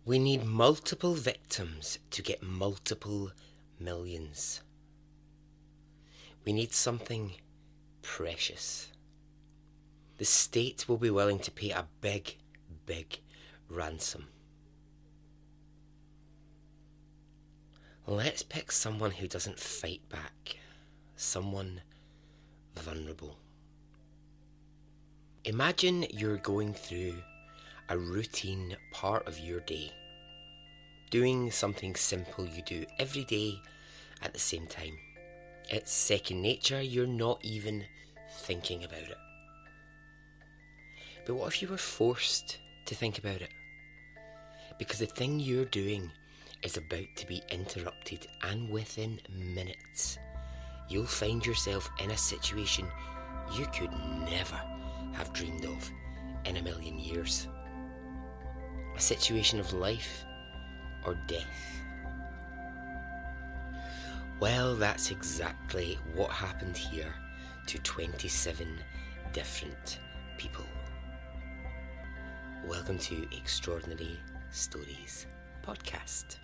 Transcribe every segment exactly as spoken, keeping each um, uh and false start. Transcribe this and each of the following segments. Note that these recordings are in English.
We need multiple victims to get multiple millions. We need something precious. The state will be willing to pay a big, big ransom. Let's pick someone who doesn't fight back. Someone vulnerable. Imagine you're going through a routine part of your day, doing something simple you do every day at the same time. It's second nature, you're not even thinking about it. But what if you were forced to think about it? Because the thing you're doing is about to be interrupted, and within minutes, you'll find yourself in a situation you could never have dreamed of in a million years. A situation of life or death. Well, that's exactly what happened here to twenty-seven different people. Welcome to Extraordinary Stories Podcast.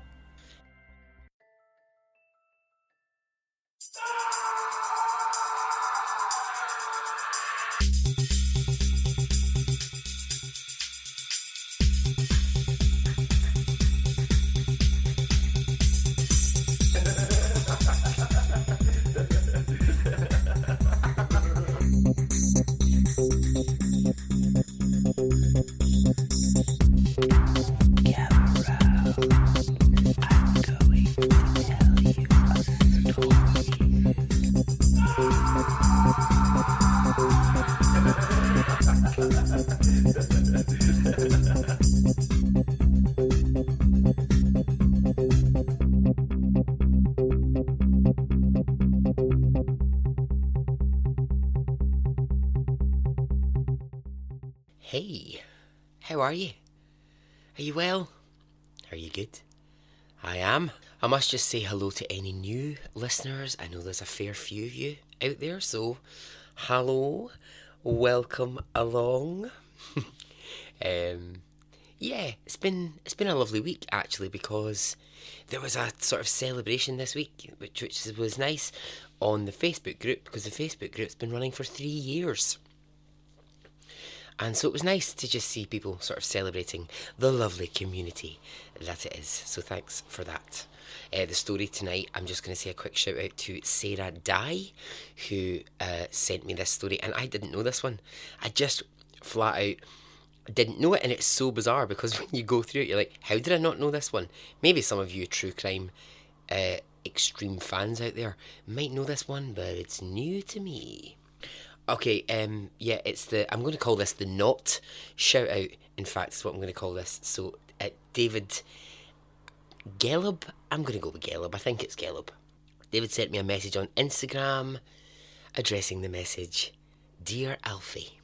Hey, how are you? Are you well? Are you good? I am. I must just say hello to any new listeners. I know there's a fair few of you out there, so hello, welcome along. um, yeah, it's been it's been a lovely week actually, because there was a sort of celebration this week, which which was nice, on the Facebook group, because the Facebook group's been running for three years. And so it was nice to just see people sort of celebrating the lovely community that it is. So thanks for that. Uh, the story tonight, I'm just going to say a quick shout out to Sarah Dye, who uh, sent me this story. And I didn't know this one. I just flat out didn't know it. And it's so bizarre, because when you go through it, you're like, how did I not know this one? Maybe some of you true crime uh, extreme fans out there might know this one, but it's new to me. Okay, um, yeah, it's the, I'm going to call this the not shout out, in fact, is what I'm going to call this. So, uh, David Gelb, I'm going to go with Gelb, I think it's Gelb. David sent me a message on Instagram, addressing the message, Dear Alfie.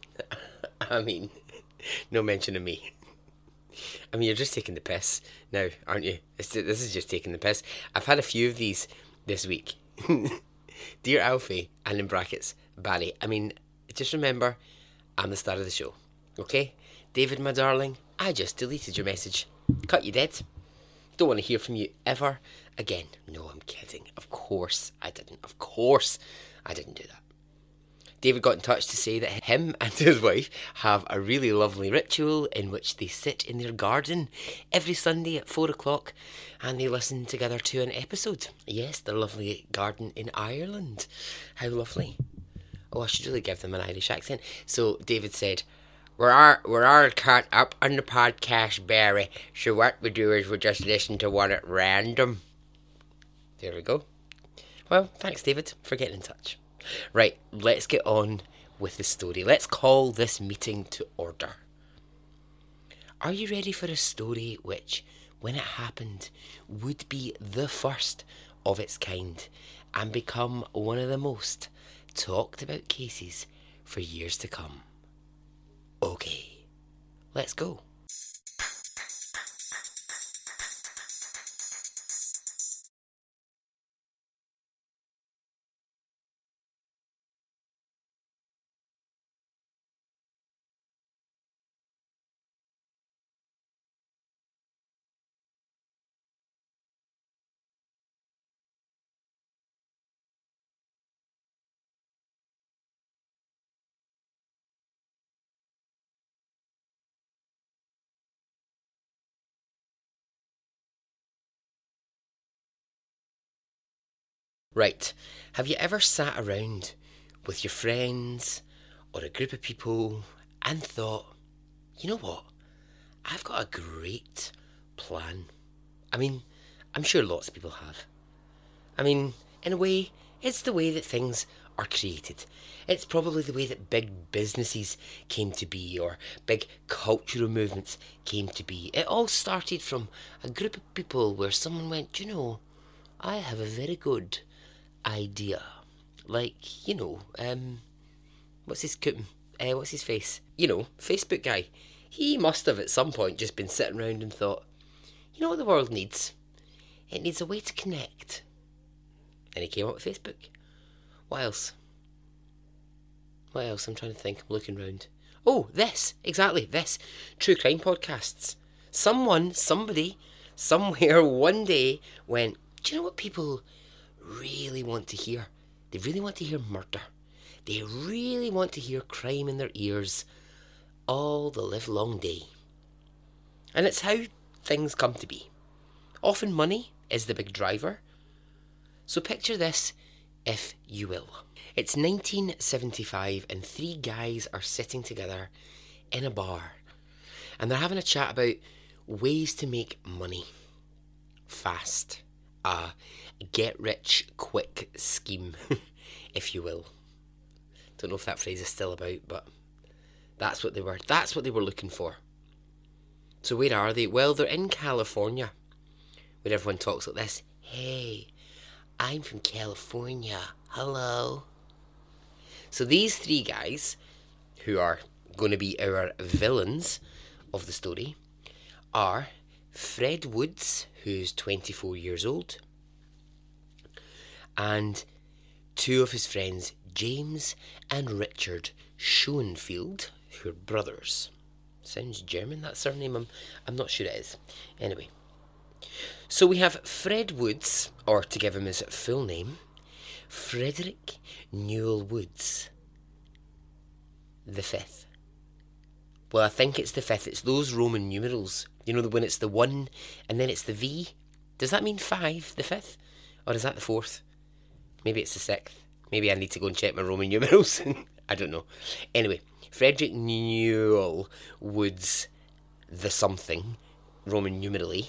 I mean, no mention of me. I mean, you're just taking the piss now, aren't you? It's, this is just taking the piss. I've had a few of these this week. Dear Alfie, and in brackets, Barry. I mean, just remember, I'm the star of the show, okay? David, my darling, I just deleted your message. Cut you dead. Don't want to hear from you ever again. No, I'm kidding. Of course I didn't. Of course I didn't do that. David got in touch to say that him and his wife have a really lovely ritual in which they sit in their garden every Sunday at four o'clock and they listen together to an episode. Yes, the lovely garden in Ireland. How lovely. Oh, I should really give them an Irish accent. So David said, We're all, we're all caught up on the podcast, Barry, so what we do is we just listen to one at random. There we go. Well, thanks, David, for getting in touch. Right, let's get on with the story. Let's call this meeting to order. Are you ready for a story which, when it happened, would be the first of its kind and become one of the most talked about cases for years to come? Okay, let's go. Right, have you ever sat around with your friends or a group of people and thought, you know what, I've got a great plan? I mean, I'm sure lots of people have. I mean, in a way, it's the way that things are created. It's probably the way that big businesses came to be, or big cultural movements came to be. It all started from a group of people where someone went, you know, I have a very good idea. Like, you know, um, what's his coot- uh, what's his face? You know, Facebook guy. He must have at some point just been sitting around and thought, you know what the world needs? It needs a way to connect. And he came up with Facebook. What else? What else? I'm trying to think. I'm looking round. Oh, this. Exactly, this. True crime podcasts. Someone, somebody, somewhere, one day went, do you know what people really want to hear? They really want to hear murder. They really want to hear crime in their ears all the live long day. And it's how things come to be. Often money is the big driver. So picture this, if you will. It's nineteen seventy-five and three guys are sitting together in a bar. And they're having a chat about ways to make money. Fast. A get-rich-quick scheme, if you will. Don't know if that phrase is still about, but that's what they were. That's what they were looking for. So where are they? Well, they're in California, where everyone talks like this. Hey, I'm from California. Hello. So these three guys, who are going to be our villains of the story, are Fred Woods, who's twenty-four years old, and two of his friends, James and Richard Schoenfield, who are brothers. Sounds German, that surname. I'm, I'm not sure it is. Anyway. So we have Fred Woods, or to give him his full name, Frederick Newell Woods the fifth. Well, I think it's the fifth. It's those Roman numerals. You know, when it's the one and then it's the V. Does that mean five, the fifth? Or is that the fourth? Maybe it's the sixth. Maybe I need to go and check my Roman numerals. I don't know. Anyway, Frederick Newell Woods the something, Roman numerally.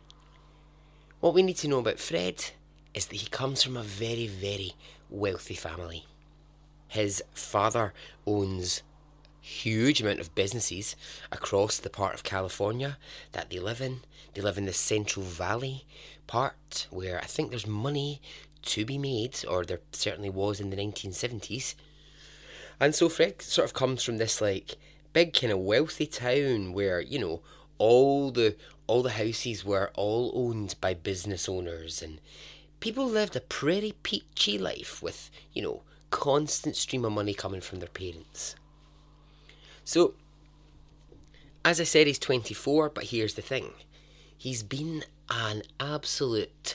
What we need to know about Fred is that he comes from a very, very wealthy family. His father owns huge amount of businesses across the part of California that they live in. They live in the Central Valley part, where I think there's money to be made, or there certainly was in the nineteen seventies. And so Fred sort of comes from this like big kind of wealthy town where, you know, all the all the houses were all owned by business owners, and people lived a pretty peachy life with, you know, constant stream of money coming from their parents. So, as I said, he's twenty-four, but here's the thing. He's been an absolute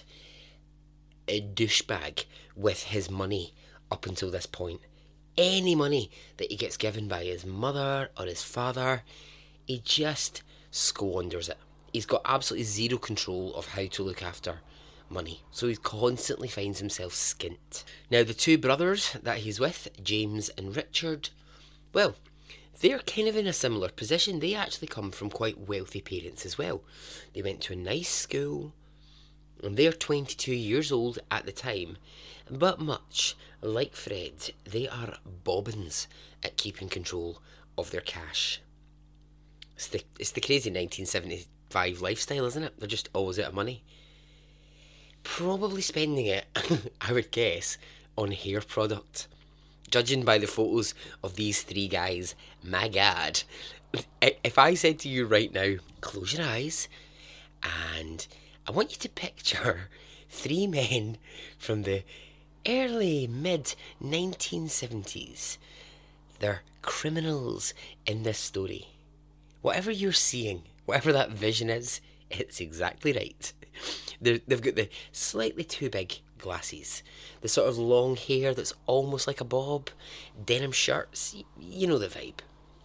a douchebag with his money up until this point. Any money that he gets given by his mother or his father, he just squanders it. He's got absolutely zero control of how to look after money. So he constantly finds himself skint. Now, the two brothers that he's with, James and Richard, well, they're kind of in a similar position. They actually come from quite wealthy parents as well. They went to a nice school, and they're twenty-two years old at the time. But much like Fred, they are bobbins at keeping control of their cash. It's the, it's the crazy nineteen seventy-five lifestyle, isn't it? They're just always out of money. Probably spending it, I would guess, on hair product. Judging by the photos of these three guys, my God. If I said to you right now, close your eyes, and I want you to picture three men from the early, mid nineteen seventies. They're criminals in this story. Whatever you're seeing, whatever that vision is, it's exactly right. They're, they've got the slightly too big glasses, the sort of long hair that's almost like a bob, denim shirts, you know the vibe.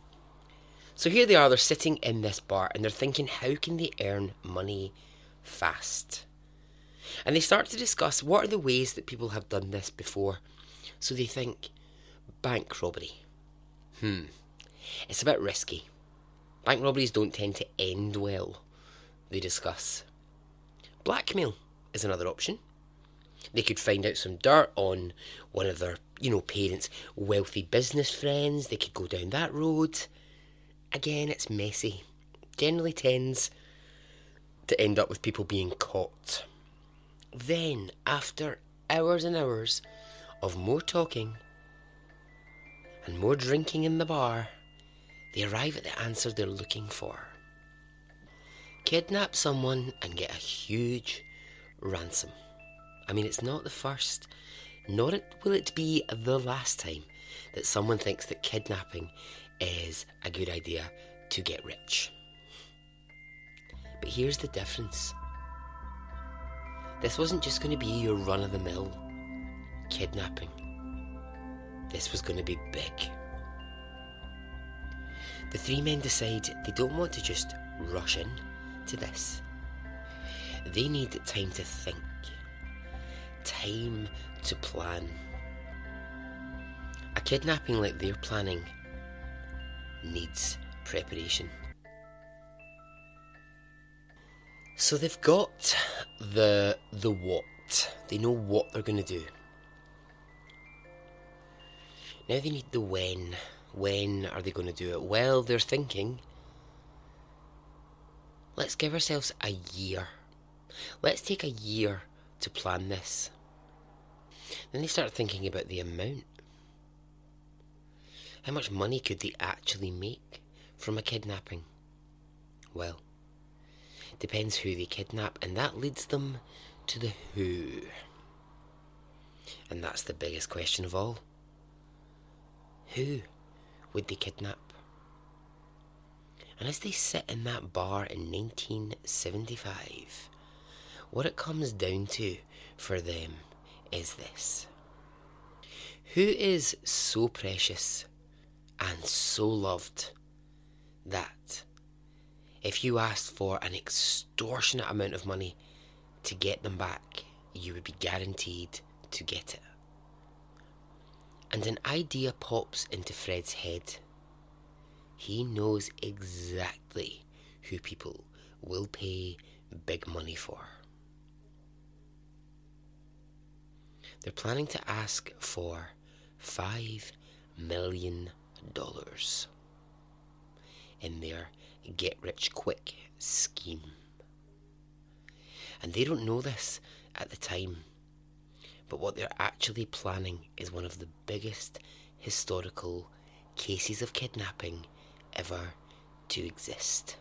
So here they are, they're sitting in this bar and they're thinking, how can they earn money fast? And they start to discuss what are the ways that people have done this before. So they think, bank robbery. Hmm, it's a bit risky. Bank robberies don't tend to end well, they discuss. Blackmail is another option. They could find out some dirt on one of their, you know, parents' wealthy business friends. They could go down that road. Again, it's messy. Generally tends to end up with people being caught. Then, after hours and hours of more talking and more drinking in the bar, they arrive at the answer they're looking for. Kidnap someone and get a huge ransom. I mean, it's not the first, nor it, will it be the last time that someone thinks that kidnapping is a good idea to get rich. But here's the difference. This wasn't just going to be your run-of-the-mill kidnapping. This was going to be big. The three men decide they don't want to just rush in to this. They need time to think. Time to plan. A kidnapping like they're planning needs preparation. So they've got the the what. They know what they're going to do. Now they need the when. When are they going to do it? Well, they're thinking, let's give ourselves a year. Let's take a year to plan this. Then they start thinking about the amount. How much money could they actually make from a kidnapping? Well, depends who they kidnap, and that leads them to the who. And that's the biggest question of all. Who would they kidnap? And as they sit in that bar in nineteen seventy-five, what it comes down to for them is this. Who is so precious and so loved that if you asked for an extortionate amount of money to get them back, you would be guaranteed to get it? And an idea pops into Fred's head. He knows exactly who people will pay big money for. They're planning to ask for five million dollars in their get-rich-quick scheme. And they don't know this at the time, but what they're actually planning is one of the biggest historical cases of kidnapping ever to exist.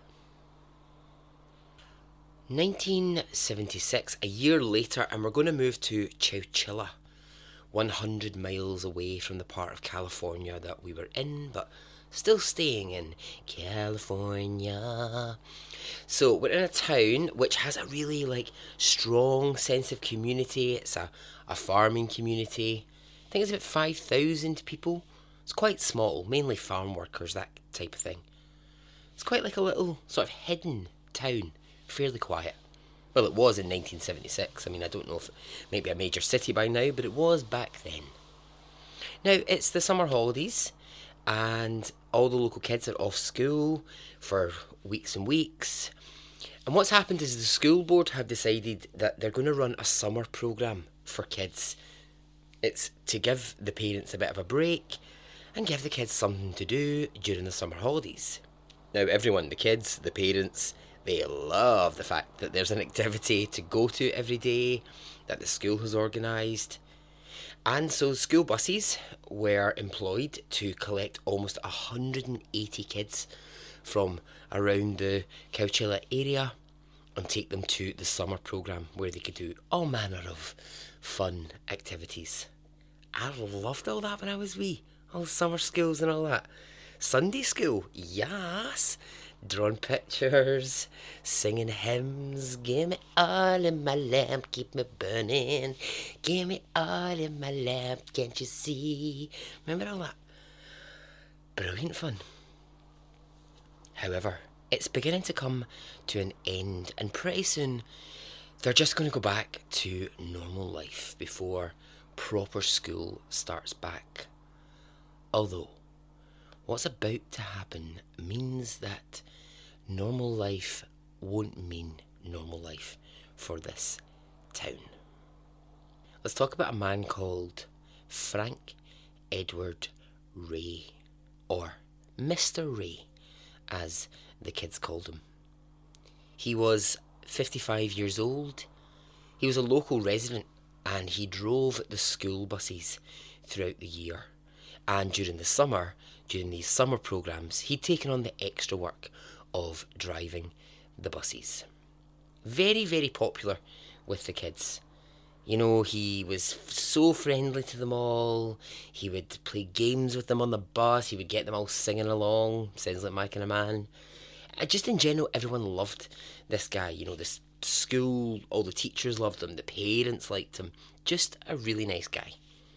nineteen seventy-six, a year later, and we're going to move to Chowchilla, one hundred miles away from the part of California that we were in, but still staying in California. So we're in a town which has a really like strong sense of community. It's a, a farming community. I think it's about five thousand people. It's quite small, mainly farm workers, that type of thing. It's quite like a little sort of hidden town, fairly quiet. Well, it was in nineteen seventy-six. I mean, I don't know if it might be a major city by now, but it was back then. Now, it's the summer holidays, and all the local kids are off school for weeks and weeks. And what's happened is the school board have decided that they're going to run a summer programme for kids. It's to give the parents a bit of a break and give the kids something to do during the summer holidays. Now, everyone, the kids, the parents, they love the fact that there's an activity to go to every day that the school has organised. And so school buses were employed to collect almost one hundred eighty kids from around the Chowchilla area and take them to the summer programme where they could do all manner of fun activities. I loved all that when I was wee. All summer schools and all that. Sunday school, yes. Drawing pictures, singing hymns. Give me all in my lamp, keep me burning. Give me all in my lamp, can't you see? Remember all that? Brilliant fun. However, it's beginning to come to an end, and pretty soon They're just going to go back to normal life before proper school starts back. Although, what's about to happen means that normal life won't mean normal life for this town. Let's talk about a man called Frank Edward Ray, or Mister Ray, as the kids called him. He was fifty-five years old. He was a local resident and he drove the school buses throughout the year. And during the summer, during these summer programmes, he'd taken on the extra work of driving the buses. Very, very popular with the kids. You know, he was so friendly to them all. He would play games with them on the bus. He would get them all singing along. Sounds like my kind of man. And just in general, everyone loved this guy. You know, the school, all the teachers loved him. The parents liked him. Just a really nice guy.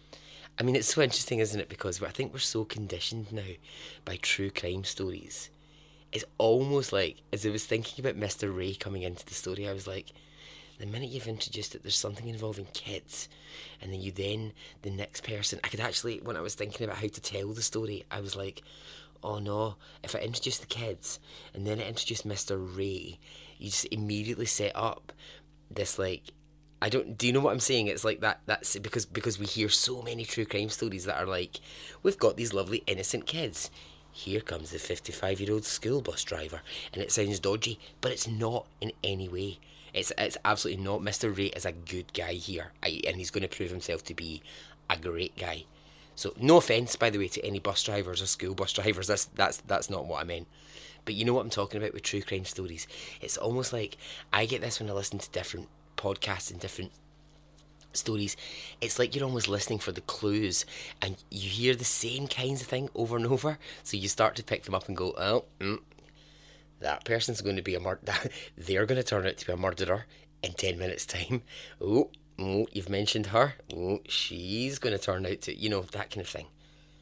I mean, it's so interesting, isn't it? Because I think we're so conditioned now by true crime stories. It's almost like, as I was thinking about Mister Ray coming into the story, I was like, the minute you've introduced it, there's something involving kids. And then you then, the next person, I could actually, when I was thinking about how to tell the story, I was like, oh no, if I introduce the kids and then I introduce Mister Ray, you just immediately set up this, like, I don't, do you know what I'm saying? It's like that, that's because, because we hear so many true crime stories that are like, we've got these lovely innocent kids. Here comes the fifty-five-year-old school bus driver. And it sounds dodgy, but it's not in any way. It's it's absolutely not. Mister Ray is a good guy here, I, and he's going to prove himself to be a great guy. So, no offence, by the way, to any bus drivers or school bus drivers. That's that's that's not what I meant. But you know what I'm talking about with true crime stories. It's almost like I get this when I listen to different podcasts and different stories. It's like you're almost listening for the clues, and you hear the same kinds of thing over and over. So you start to pick them up and go, oh, mm, that person's going to be a murderer. They're going to turn out to be a murderer in ten minutes' time. Oh, oh, you've mentioned her. Oh, she's going to turn out to, you know, that kind of thing.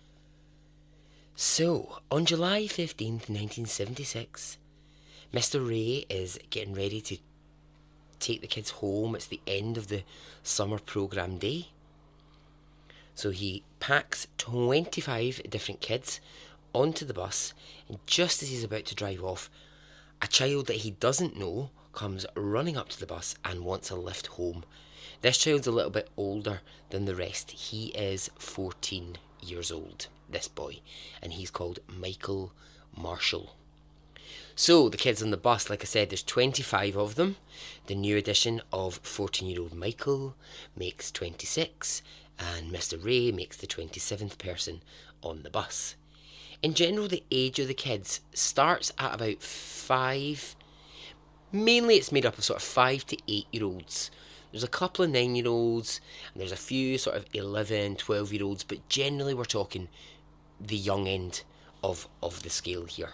So, on July fifteenth, nineteen seventy-six, Mister Ray is getting ready to take the kids home. It's the end of the summer programme day. So he packs twenty-five different kids onto the bus, and just as he's about to drive off, a child that he doesn't know comes running up to the bus and wants a lift home. This child's a little bit older than the rest. He is fourteen years old, this boy, and he's called Michael Marshall. So the kids on the bus, like I said, there's twenty-five of them. The new addition of fourteen-year-old Michael makes twenty-six, and Mister Ray makes the twenty-seventh person on the bus. In general, the age of the kids starts at about five. Mainly it's made up of sort of five to eight-year-olds. There's a couple of nine-year-olds, and there's a few sort of eleven, twelve-year-olds, but generally we're talking the young end of, of the scale here.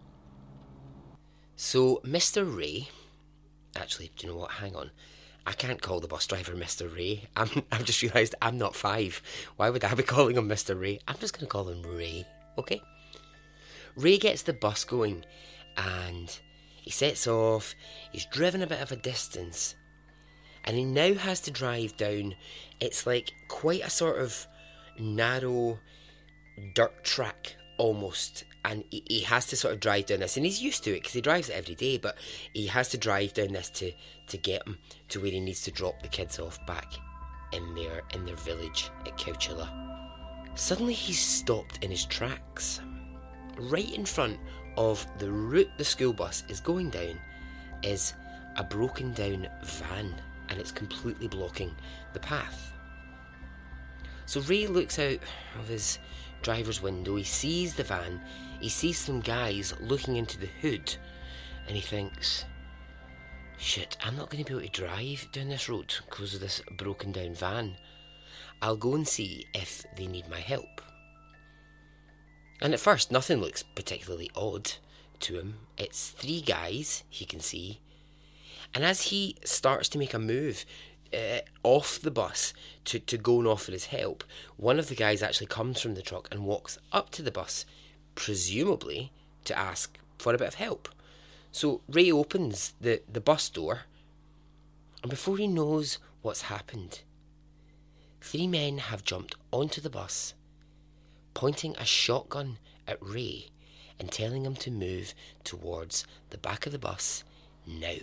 So, Mister Ray, actually, do you know what, hang on, I can't call the bus driver Mister Ray. I'm, I've just realised I'm not five. Why would I be calling him Mister Ray? I'm just going to call him Ray, okay? Ray gets the bus going, and he sets off. He's driven a bit of a distance, and he now has to drive down, it's like quite a sort of narrow dirt track almost, and he, he has to sort of drive down this, and he's used to it because he drives it every day, but he has to drive down this to, to get him to where he needs to drop the kids off back in their, in their village at Couchilla. Suddenly he's stopped in his tracks. Right in front of the route the school bus is going down is a broken down van, and it's completely blocking the path. So Ray looks out of his driver's window, he sees the van, he sees some guys looking into the hood, and he thinks, shit, I'm not going to be able to drive down this road because of this broken down van. I'll go and see if they need my help. And at first, nothing looks particularly odd to him. It's three guys he can see. And as he starts to make a move uh, off the bus to, to go and offer his help, one of the guys actually comes from the truck and walks up to the bus, presumably to ask for a bit of help. So Ray opens the, the bus door, And before he knows what's happened, three men have jumped onto the bus, pointing a shotgun at Ray and telling him to move towards the back of the bus now.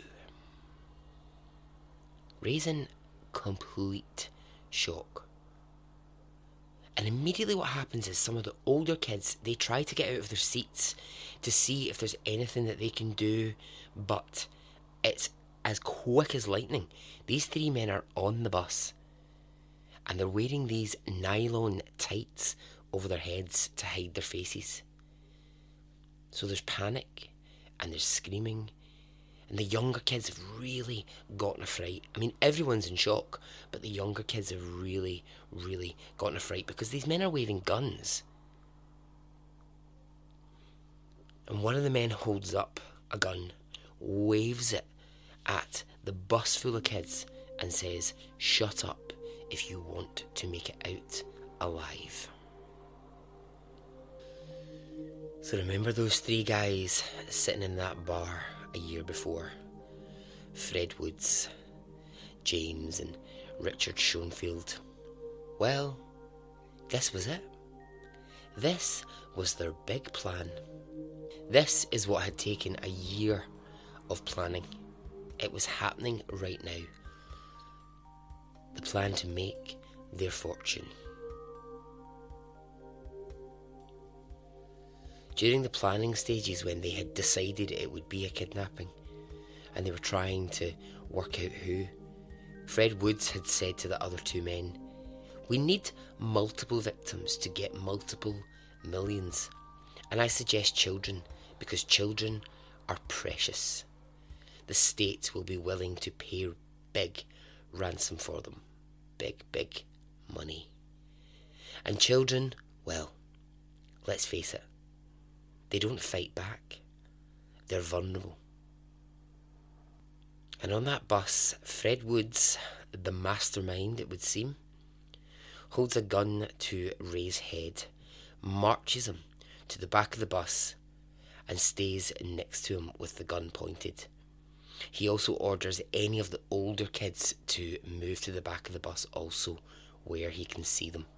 Ray's in complete shock. And immediately what happens is some of the older kids, they try to get out of their seats to see if there's anything that they can do, but it's as quick as lightning. These three men are on the bus and they're wearing these nylon tights over their heads to hide their faces. So there's panic and there's screaming, and the younger kids have really gotten a fright. I mean, everyone's in shock, but the younger kids have really, really gotten a fright because these men are waving guns. And one of the men holds up a gun, waves it at the bus full of kids and says, "Shut up if you want to make it out alive." So remember those three guys sitting in that bar a year before? Fred Woods, James and Richard Schoenfield. Well, this was it. This was their big plan. This is what had taken a year of planning. It was happening right now. The plan to make their fortune. During the planning stages, when they had decided it would be a kidnapping and they were trying to work out who, Fred Woods had said to the other two men, "We need multiple victims to get multiple millions. And I suggest children, because children are precious. The state will be willing to pay big ransom for them. Big, big money. And children, well, let's face it, they don't fight back. They're vulnerable." And on that bus, Fred Woods, the mastermind it would seem, holds a gun to Ray's head, marches him to the back of the bus and stays next to him with the gun pointed. He also orders any of the older kids to move to the back of the bus also, where he can see them.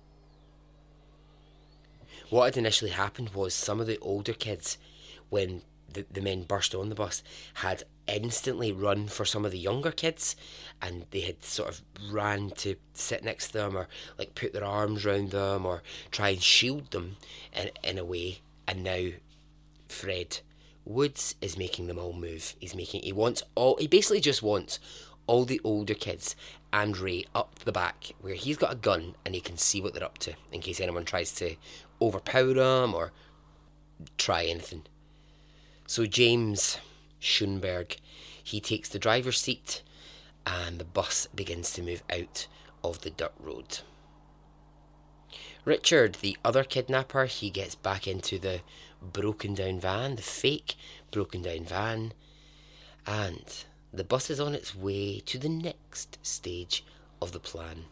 What had initially happened was some of the older kids, when the, the men burst on the bus, had instantly run for some of the younger kids, and they had sort of ran to sit next to them or like put their arms around them or try and shield them in, in a way. And now Fred Woods is making them all move. He's making, he wants all, he basically just wants all the older kids and Ray up the back where he's got a gun and he can see what they're up to in case anyone tries to overpower him or try anything. So James Schoenberg, he takes the driver's seat and the bus begins to move out of the dirt road. Richard, the other kidnapper, he gets back into the broken down van, the fake broken down van, and the bus is on its way to the next stage of the plan.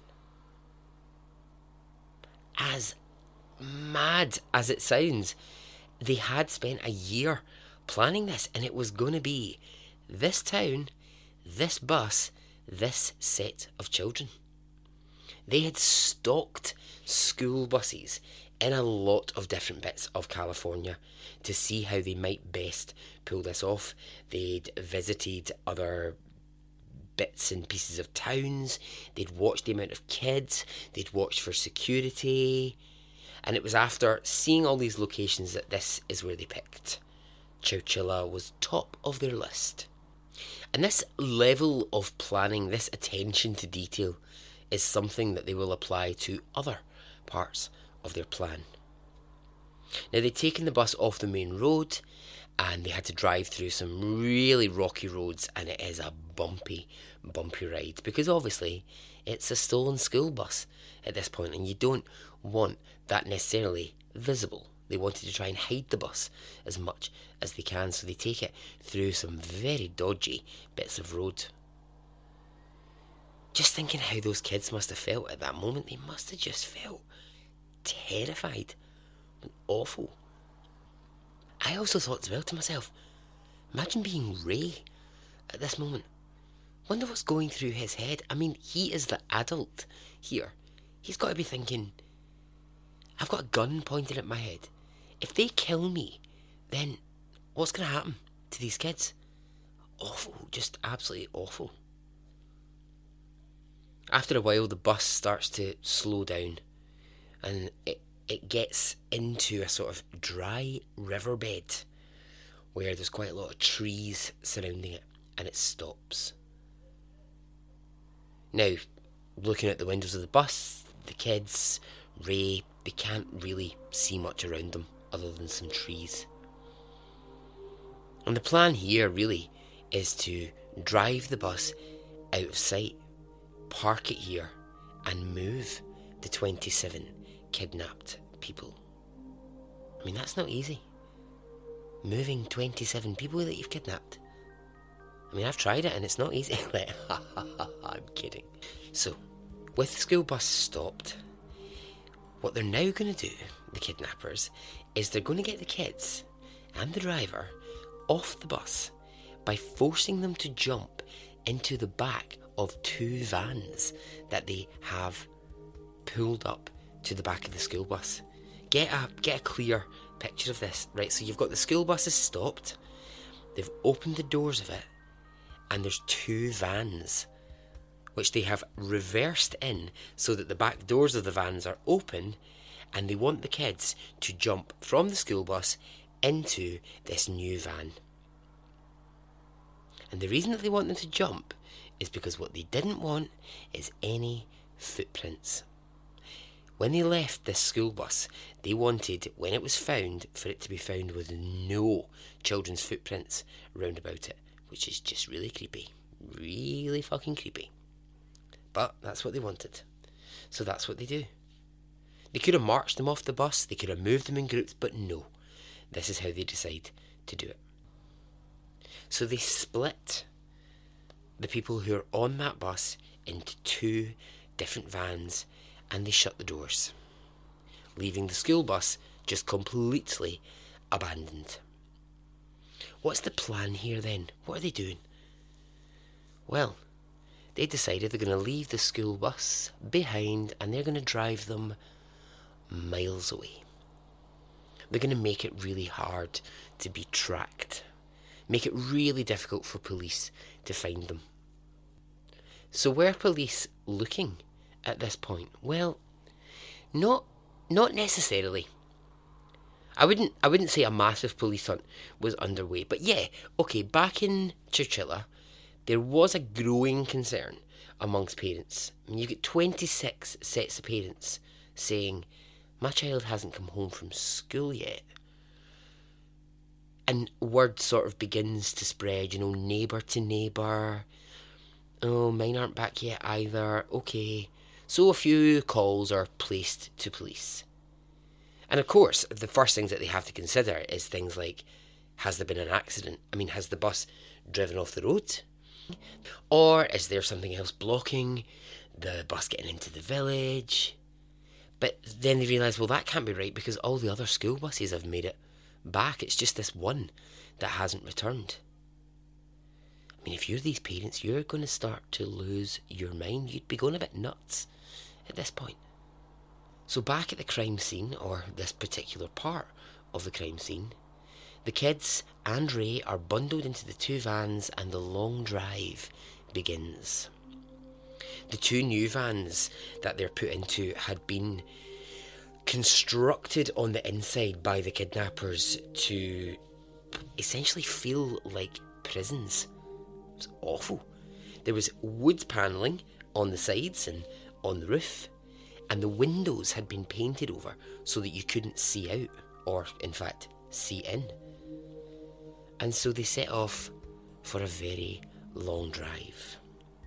As mad as it sounds, they had spent a year planning this, and it was going to be this town, this bus, this set of children. They had stocked school buses in a lot of different bits of California to see how they might best pull this off. They'd visited other bits and pieces of towns, they'd watched the amount of kids, they'd watched for security, and it was after seeing all these locations that this is where they picked. Chowchilla was top of their list. And this level of planning, this attention to detail, is something that they will apply to other parts of their plan. Now, they'd taken the bus off the main road and they had to drive through some really rocky roads, and it is a bumpy, bumpy ride because obviously it's a stolen school bus at this point and you don't want that necessarily visible. They wanted to try and hide the bus as much as they can, so they take it through some very dodgy bits of road. Just thinking how those kids must have felt at that moment, they must have just felt terrified and awful. I also thought as well to myself, imagine being Ray at this moment. Wonder what's going through his head. I mean, he is the adult here. He's got to be thinking, I've got a gun pointed at my head. If they kill me, then what's going to happen to these kids? Awful, just absolutely awful. After a while, the bus starts to slow down, and it, it gets into a sort of dry riverbed where there's quite a lot of trees surrounding it, and it stops. Now, looking at the windows of the bus, the kids, Ray, they can't really see much around them other than some trees. And the plan here really is to drive the bus out of sight, park it here, and move the twenty-seven kidnapped people. I mean, that's not easy. Moving twenty-seven people that you've kidnapped. I mean, I've tried it and it's not easy. Like, I'm kidding. So, with the school bus stopped, what they're now going to do, the kidnappers, is they're going to get the kids and the driver off the bus by forcing them to jump into the back of two vans that they have pulled up to the back of the school bus. Get a, get a clear picture of this, right? So you've got the school buses stopped, they've opened the doors of it, and there's two vans which they have reversed in so that the back doors of the vans are open, and they want the kids to jump from the school bus into this new van. And the reason that they want them to jump is because what they didn't want is any footprints. When they left this school bus, they wanted, when it was found, for it to be found with no children's footprints round about it, which is just really creepy. Really fucking creepy. But that's what they wanted. So that's what they do. They could have marched them off the bus, they could have moved them in groups, but no. This is how they decide to do it. So they split the people who are on that bus into two different vans, and they shut the doors, leaving the school bus just completely abandoned. What's the plan here then? What are they doing? Well, they decided they're going to leave the school bus behind and they're going to drive them miles away. They're going to make it really hard to be tracked. Make it really difficult for police to find them. So were police looking at this point? Well, not not necessarily. I wouldn't I wouldn't say a massive police hunt was underway, but yeah, okay, back in Churchilla, there was a growing concern amongst parents. I mean, you get twenty-six sets of parents saying, my child hasn't come home from school yet. And word sort of begins to spread, you know, neighbour to neighbour. Oh, mine aren't back yet either. Okay. So a few calls are placed to police. And of course, the first things that they have to consider is things like, has there been an accident? I mean, has the bus driven off the road? Or is there something else blocking the bus getting into the village? But then they realise, well, that can't be right because all the other school buses have made it back. It's just this one that hasn't returned. I mean, if you're these parents, you're going to start to lose your mind. You'd be going a bit nuts at this point. So back at the crime scene, or this particular part of the crime scene, the kids and Ray are bundled into the two vans and the long drive begins. The two new vans that they're put into had been constructed on the inside by the kidnappers to essentially feel like prisons. It was awful. There was wood panelling on the sides and on the roof, and the windows had been painted over so that you couldn't see out, or in fact, see in. And so they set off for a very long drive.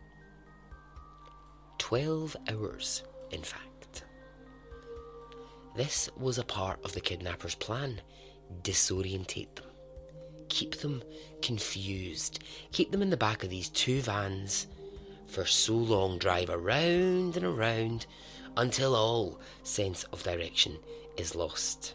Twelve hours, in fact. This was a part of the kidnappers' plan. Disorientate them. Keep them confused. Keep them in the back of these two vans for so long, drive around and around until all sense of direction is lost.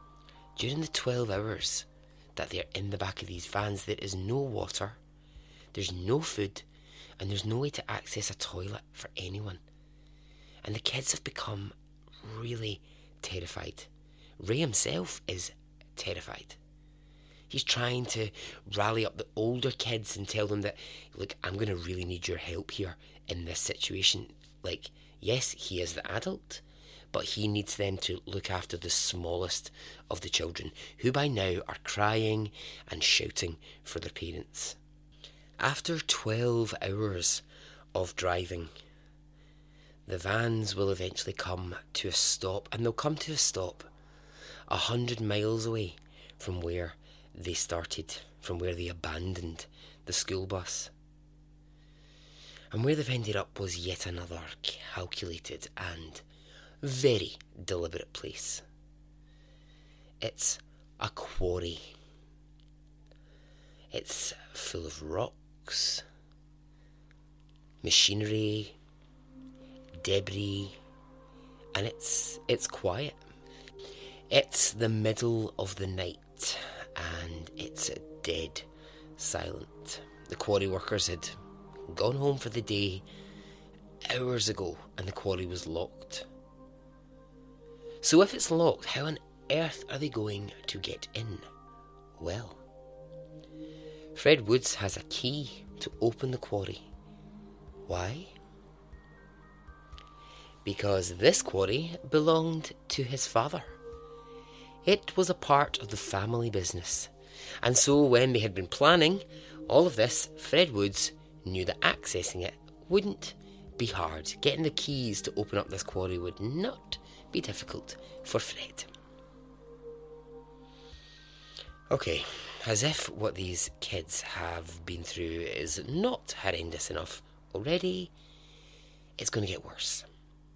During the twelve hours that they're in the back of these vans, there is no water, There's no food, and there's no way to access a toilet for anyone. And the kids have become really terrified. Ray himself is terrified. He's trying to rally up the older kids and tell them that, look, I'm going to really need your help here in this situation. Like, yes, he is the adult, but he needs them to look after the smallest of the children, who by now are crying and shouting for their parents. After twelve hours of driving, the vans will eventually come to a stop, and they'll come to a stop a hundred miles away from where they started, from where they abandoned the school bus. And where they've ended up was yet another calculated and very deliberate place. It's a quarry. It's full of rocks, machinery, debris, and it's it's quiet. It's the middle of the night, and it's dead silent. The quarry workers had gone home for the day hours ago, and the quarry was locked. So if it's locked, how on earth are they going to get in? Well, Fred Woods has a key to open the quarry. Why? Because this quarry belonged to his father. It was a part of the family business. And so when they had been planning all of this, Fred Woods knew that accessing it wouldn't be hard. Getting the keys to open up this quarry would not be difficult for Fred. Okay, as if what these kids have been through is not horrendous enough already, it's going to get worse.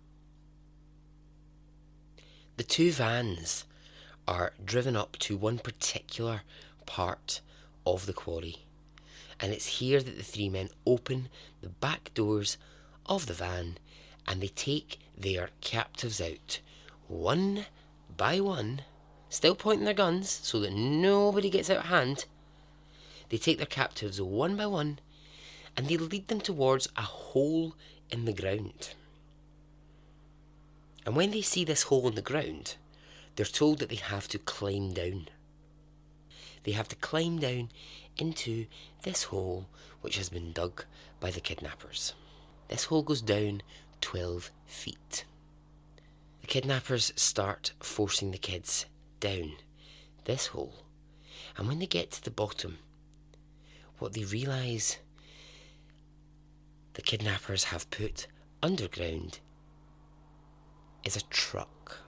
The two vans are driven up to one particular part of the quarry, and it's here that the three men open the back doors of the van and they take their captives out one by one, still pointing their guns so that nobody gets out of hand. They take their captives one by one and they lead them towards a hole in the ground. And when they see this hole in the ground, they're told that they have to climb down. They have to climb down into this hole which has been dug by the kidnappers. This hole goes down twelve feet. The kidnappers start forcing the kids down this hole. And when they get to the bottom, what they realise the kidnappers have put underground is a truck.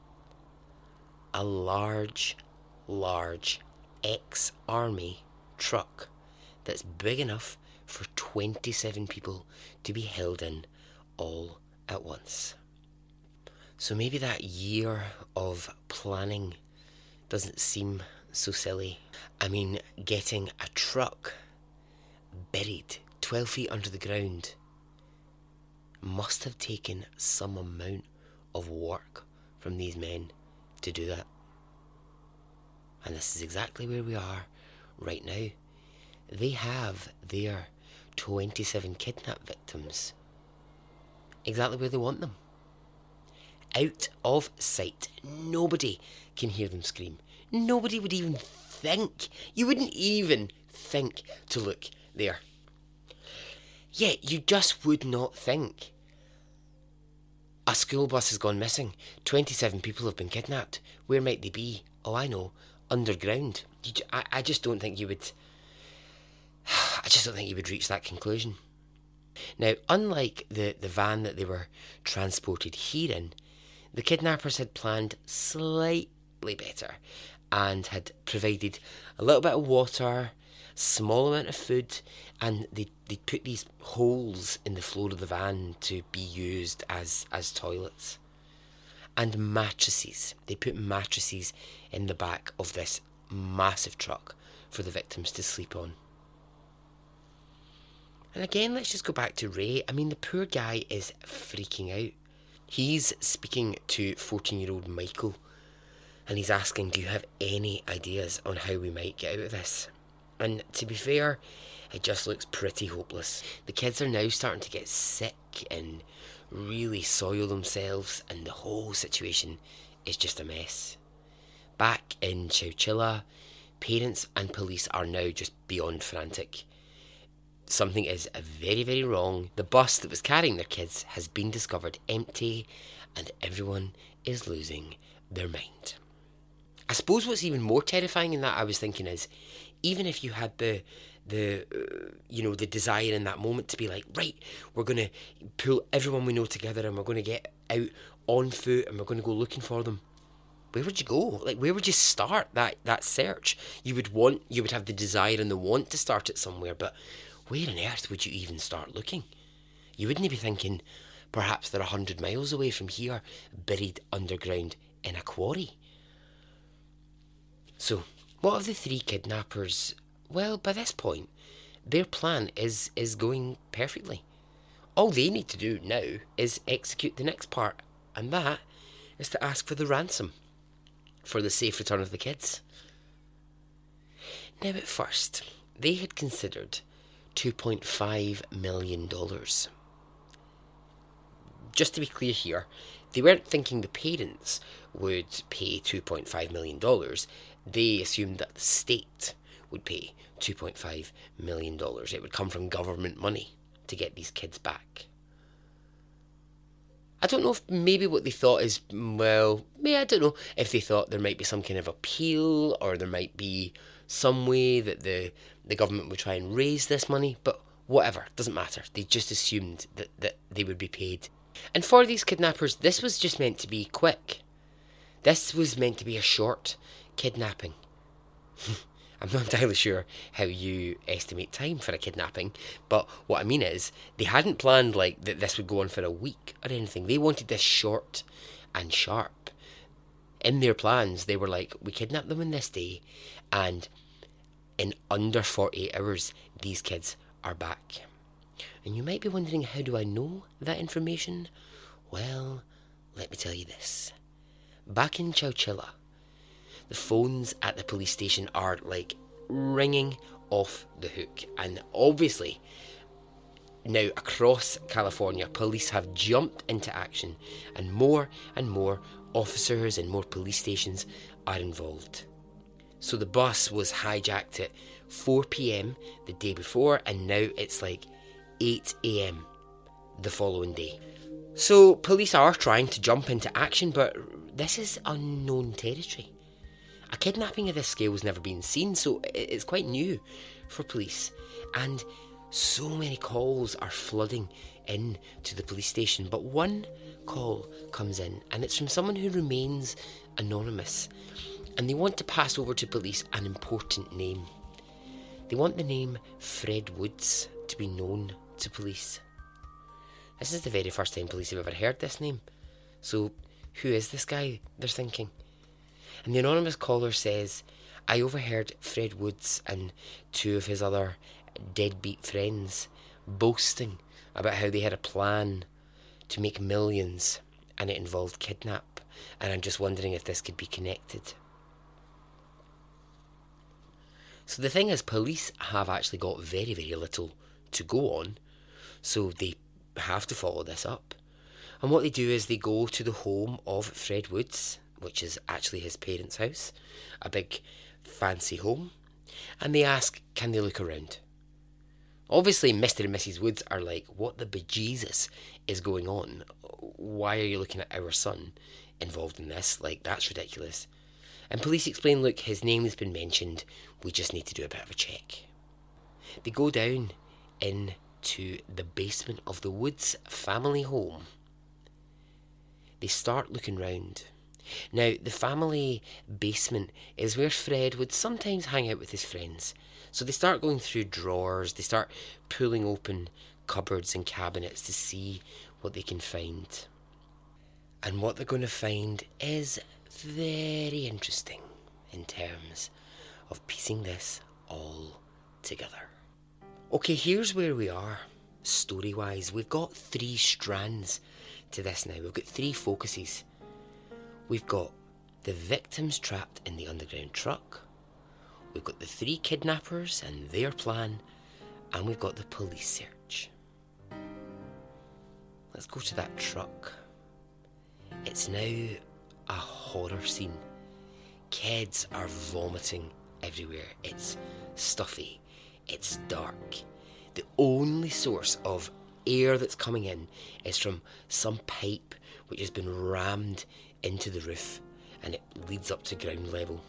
A large, large ex-army truck that's big enough for twenty-seven people to be held in all at once. So maybe that year of planning doesn't seem so silly. I mean, getting a truck buried twelve feet under the ground must have taken some amount of work from these men to do that. And this is exactly where we are right now. They have their twenty-seven kidnap victims exactly where they want them. Out of sight. Nobody can hear them scream. Nobody would even think. You wouldn't even think to look there. Yeah, you just would not think. A school bus has gone missing. twenty-seven people have been kidnapped. Where might they be? Oh, I know. Underground. You, I, I just don't think you would... I just don't think you would reach that conclusion. Now, unlike the, the van that they were transported here in, the kidnappers had planned slightly better and had provided a little bit of water, small amount of food, and they they put these holes in the floor of the van to be used as, as toilets. And mattresses. They put mattresses in the back of this massive truck for the victims to sleep on. And again, let's just go back to Ray. I mean, the poor guy is freaking out. He's speaking to fourteen-year-old Michael, and he's asking, do you have any ideas on how we might get out of this? And to be fair, it just looks pretty hopeless. The kids are now starting to get sick and really soil themselves, and the whole situation is just a mess. Back in Chowchilla, parents and police are now just beyond frantic. Something is very, very wrong. The bus that was carrying their kids has been discovered empty, and everyone is losing their mind. I suppose what's even more terrifying in that, I was thinking, is even if you had the the uh, you know the desire in that moment to be like, right, we're going to pull everyone we know together and we're going to get out on foot and we're going to go looking for them, where would you go? Like, where would you start that that search? You would want you would have the desire and the want to start it somewhere, but where on earth would you even start looking? You wouldn't be thinking perhaps they're a hundred miles away from here, buried underground in a quarry. So, what of the three kidnappers? Well, by this point, their plan is, is going perfectly. All they need to do now is execute the next part, and that is to ask for the ransom for the safe return of the kids. Now, at first, they had considered two point five million dollars. Just to be clear here, they weren't thinking the parents would pay two point five million dollars. They assumed that the state would pay two point five million dollars. It would come from government money to get these kids back. I don't know if maybe what they thought is, well, maybe I don't know if they thought there might be some kind of appeal, or there might be some way that the, the government would try and raise this money, but whatever, doesn't matter. They just assumed that, that they would be paid. And for these kidnappers, this was just meant to be quick. This was meant to be a short kidnapping. I'm not entirely sure how you estimate time for a kidnapping, but what I mean is, they hadn't planned like that this would go on for a week or anything. They wanted this short and sharp. In their plans, they were like, we kidnap them on this day, and in under forty-eight hours, these kids are back. And you might be wondering, how do I know that information? Well, let me tell you this. Back in Chowchilla, the phones at the police station are like ringing off the hook. And obviously, now across California, police have jumped into action, and more and more officers and more police stations are involved. So the bus was hijacked at four p.m. the day before, and now it's like eight a.m. the following day. So police are trying to jump into action, but this is unknown territory. A kidnapping of this scale has never been seen, so it's quite new for police. And so many calls are flooding in to the police station, but one call comes in, and it's from someone who remains anonymous, and they want to pass over to police an important name. They want the name Fred Woods to be known to police. This is the very first time police have ever heard this name. So, who is this guy, they're thinking? And the anonymous caller says, I overheard Fred Woods and two of his other deadbeat friends boasting about how they had a plan to make millions, and it involved kidnap, and I'm just wondering if this could be connected. So the thing is, police have actually got very, very little to go on, so they have to follow this up. And what they do is they go to the home of Fred Woods, which is actually his parents' house, a big fancy home, and they ask, can they look around? Obviously, Mister and Missus Woods are like, what the bejesus is going on? Why are you looking at our son involved in this? Like, that's ridiculous. And police explain, look, his name has been mentioned, we just need to do a bit of a check. They go down into the basement of the Woods family home. They start looking round. Now, the family basement is where Fred would sometimes hang out with his friends. So they start going through drawers, they start pulling open cupboards and cabinets to see what they can find. And what they're going to find is very interesting in terms of piecing this all together. Okay, here's where we are, story-wise. We've got three strands to this now. We've got three focuses. We've got the victims trapped in the underground truck. We've got the three kidnappers and their plan. and we've got the police search. Let's go to that truck. It's now a horror scene. Kids are vomiting everywhere. It's stuffy. It's dark. The only source of air that's coming in is from some pipe which has been rammed into the roof, and it leads up to ground level.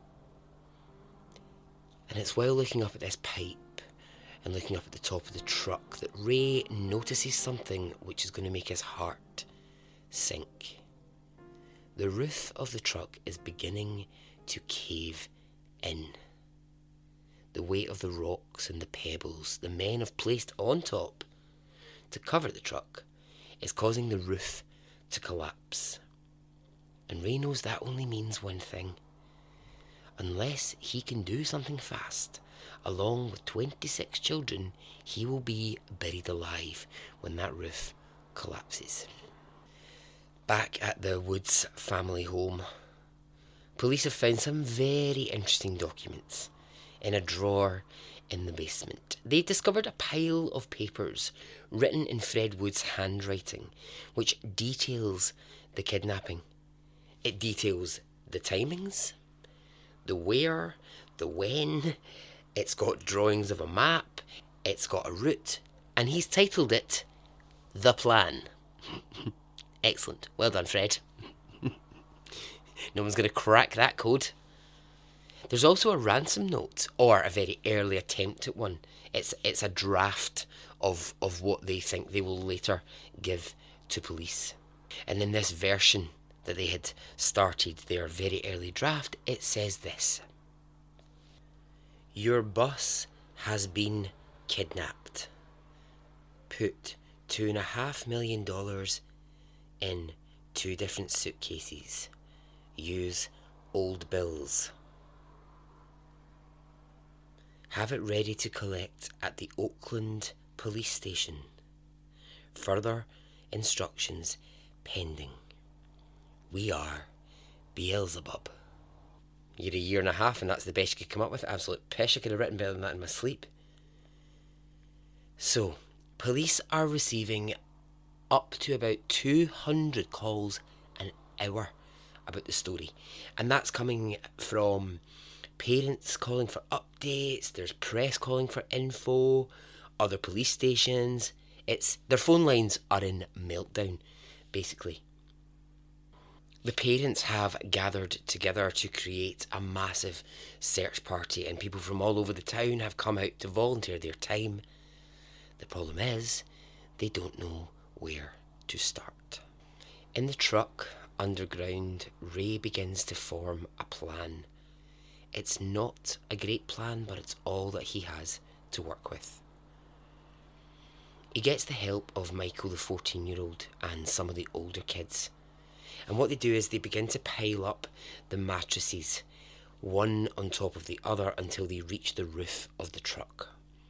And it's while looking up at this pipe and looking up at the top of the truck that Ray notices something which is going to make his heart sink. The roof of the truck is beginning to cave in. The weight of the rocks and the pebbles the men have placed on top to cover the truck is causing the roof to collapse. And Ray knows that only means one thing. Unless he can do something fast, along with twenty-six children, he will be buried alive when that roof collapses. Back at the Woods family home, police have found some very interesting documents in a drawer in the basement. They discovered a pile of papers written in Fred Wood's handwriting, which details the kidnapping. It details the timings, the where, the when. It's got drawings of a map, it's got a route, and he's titled it The Plan. Excellent. Well done, Fred. No one's going to crack that code. There's also a ransom note, or a very early attempt at one. It's it's a draft of, of what they think they will later give to police. And in this version that they had started, their very early draft, it says this: your bus has been kidnapped. Put two and a half million dollars in two different suitcases. Use old bills. Have it ready to collect at the Oakland police station. Further instructions pending. We are Beelzebub. You're a year and a half and that's the best you could come up with. Absolute pish. I could have written better than that in my sleep. So, police are receiving up to about two hundred calls an hour about the story. And that's coming from parents calling for updates, there's press calling for info, other police stations. It's their phone lines are in meltdown, basically. The parents have gathered together to create a massive search party, and people from all over the town have come out to volunteer their time. The problem is, they don't know where to start. In the truck, underground, Ray begins to form a plan. It's not a great plan, but it's all that he has to work with. He gets the help of Michael, the fourteen-year-old, and some of the older kids. And what they do is they begin to pile up the mattresses, one on top of the other, until they reach the roof of the truck.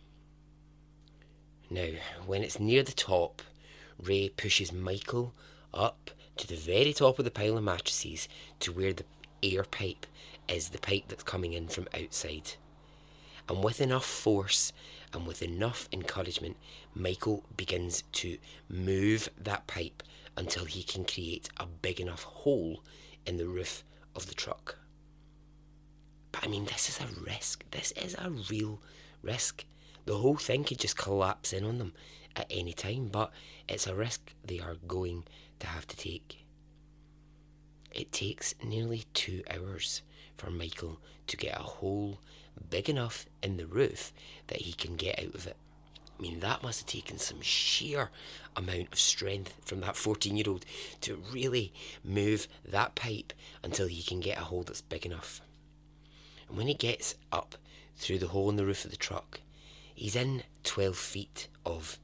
Now, when it's near the top, Ray pushes Michael up to the very top of the pile of mattresses to where the air pipe is, the pipe that's coming in from outside. And with enough force and with enough encouragement, Michael begins to move that pipe until he can create a big enough hole in the roof of the truck. But I mean, this is a risk. This is a real risk. The whole thing could just collapse in on them at any time, but it's a risk they are going to have to take. It takes nearly two hours for Michael to get a hole big enough in the roof that he can get out of it. I mean, that must have taken some sheer amount of strength from that fourteen-year-old to really move that pipe until he can get a hole that's big enough. And when he gets up through the hole in the roof of the truck, he's in twelve feet of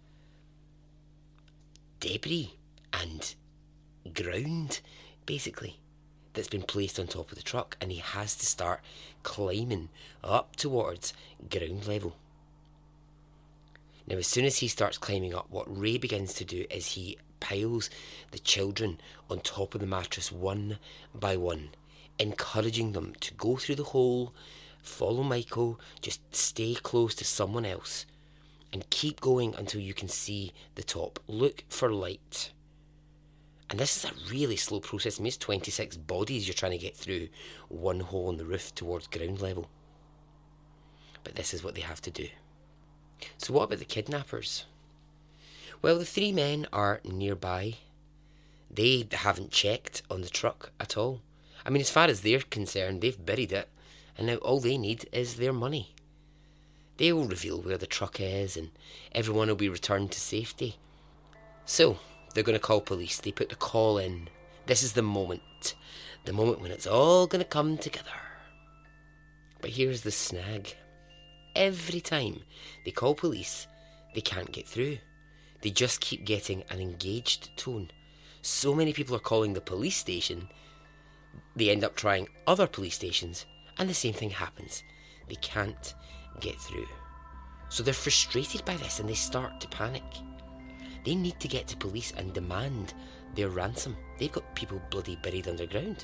debris and ground, basically, that's been placed on top of the truck, and he has to start climbing up towards ground level. Now, as soon as he starts climbing up, what Ray begins to do is he piles the children on top of the mattress one by one, encouraging them to go through the hole, follow Michael, just stay close to someone else, and keep going until you can see the top. Look for light. And this is a really slow process. It means twenty-six bodies you're trying to get through one hole in the roof towards ground level. But this is what they have to do. So what about the kidnappers? Well, the three men are nearby. They haven't checked on the truck at all. I mean, as far as they're concerned, they've buried it, and now all they need is their money. They will reveal where the truck is, and everyone will be returned to safety. So, they're going to call police. They put the call in. This is the moment. The moment when it's all going to come together. But here's the snag. Every time they call police, they can't get through. They just keep getting an engaged tone. So many people are calling the police station, they end up trying other police stations, and the same thing happens. They can't get through. So they're frustrated by this and they start to panic. They need to get to police and demand their ransom. They've got people bloody buried underground.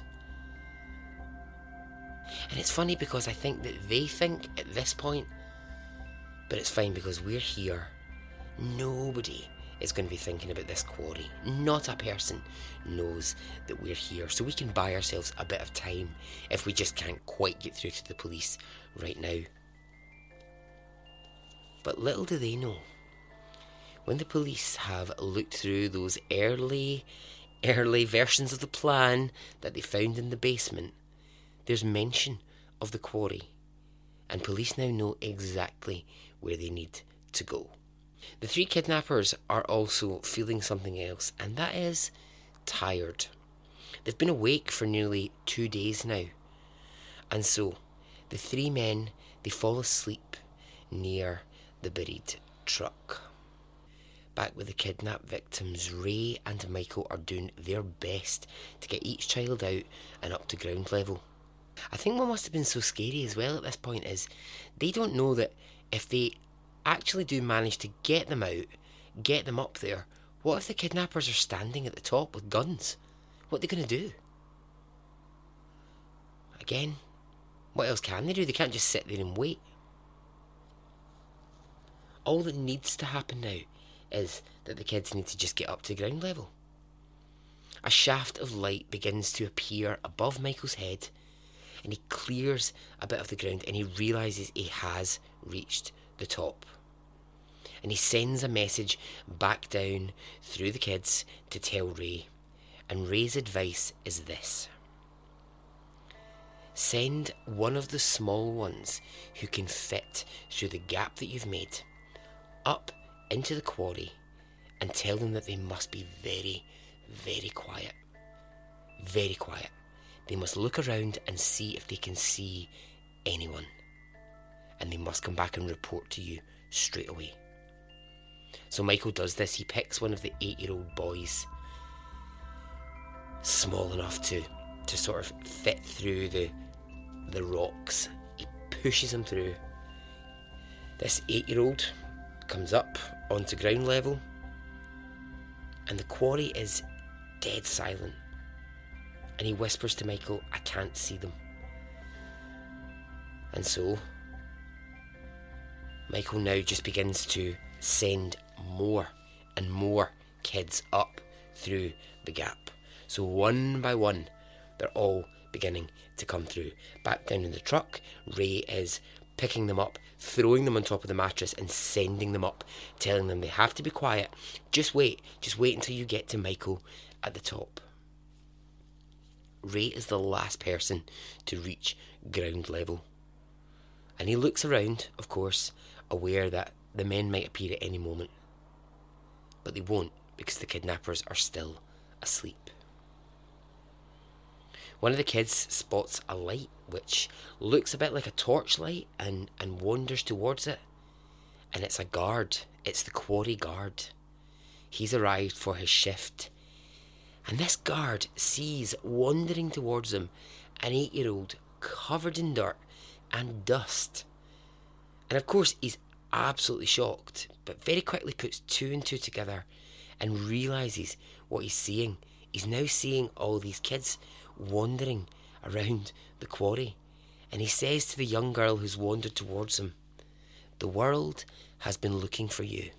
And it's funny because I think that they think at this point, but it's fine because we're here. Nobody is going to be thinking about this quarry. Not a person knows that we're here. So we can buy ourselves a bit of time if we just can't quite get through to the police right now. But little do they know, when the police have looked through those early, early versions of the plan that they found in the basement, there's mention of the quarry. And police now know exactly where they need to go. The three kidnappers are also feeling something else, and that is tired. They've been awake for nearly two days now. And so, the three men, they fall asleep near the buried truck. Back with the kidnapped victims, Ray and Michael are doing their best to get each child out and up to ground level. I think what must have been so scary as well at this point is they don't know that if they actually do manage to get them out, get them up there, what if the kidnappers are standing at the top with guns? What are they going to do? Again, what else can they do? They can't just sit there and wait. All that needs to happen now is that the kids need to just get up to ground level. A shaft of light begins to appear above Michael's head, and he clears a bit of the ground and he realises he has reached the top. And he sends a message back down through the kids to tell Ray. And Ray's advice is this: send one of the small ones who can fit through the gap that you've made up into the quarry and tell them that they must be very, very quiet. Very quiet. They must look around and see if they can see anyone. And they must come back and report to you straight away. So Michael does this. He picks one of the eight-year-old boys, small enough to, to sort of fit through the, the rocks. He pushes him through. This eight-year-old comes up onto ground level, and the quarry is dead silent. And he whispers to Michael, I can't see them. And so Michael now just begins to send more and more kids up through the gap. So one by one, they're all beginning to come through. Back down in the truck, Ray is picking them up, throwing them on top of the mattress and sending them up, telling them they have to be quiet. Just wait, just wait until you get to Michael at the top. Ray is the last person to reach ground level. And he looks around, of course, aware that the men might appear at any moment. But they won't, because the kidnappers are still asleep. One of the kids spots a light which looks a bit like a torchlight and, and wanders towards it. And it's a guard. It's the quarry guard. He's arrived for his shift. And this guard sees wandering towards him an eight-year-old covered in dirt and dust. And of course he's absolutely shocked, but very quickly puts two and two together and realises what he's seeing. He's now seeing all these kids wandering around the quarry. And he says to the young girl who's wandered towards him, The world has been looking for you.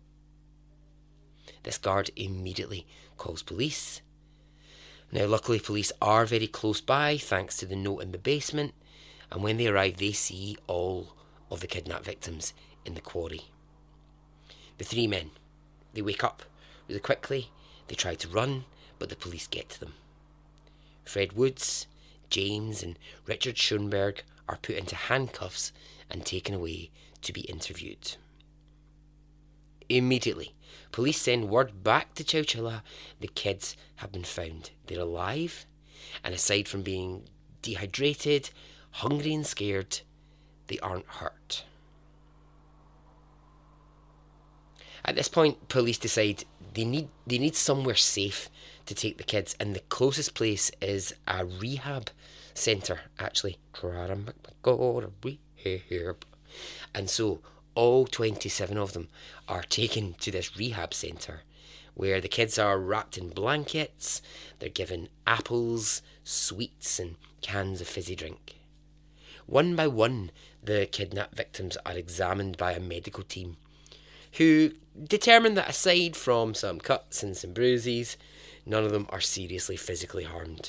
This guard immediately calls police. Now, luckily, police are very close by, thanks to the note in the basement, and when they arrive, they see all of the kidnap victims in the quarry. The three men, they wake up really quickly, they try to run, but the police get to them. Fred Woods, James and Richard Schoenberg are put into handcuffs and taken away to be interviewed. Immediately, police send word back to Chowchilla the kids have been found. They're alive, and aside from being dehydrated, hungry and scared, they aren't hurt. At this point, police decide they need they need somewhere safe to take the kids, and the closest place is a rehab centre, actually. And so all twenty-seven of them are taken to this rehab centre where the kids are wrapped in blankets, they're given apples, sweets and cans of fizzy drink. One by one, the kidnap victims are examined by a medical team who determine that aside from some cuts and some bruises, none of them are seriously physically harmed.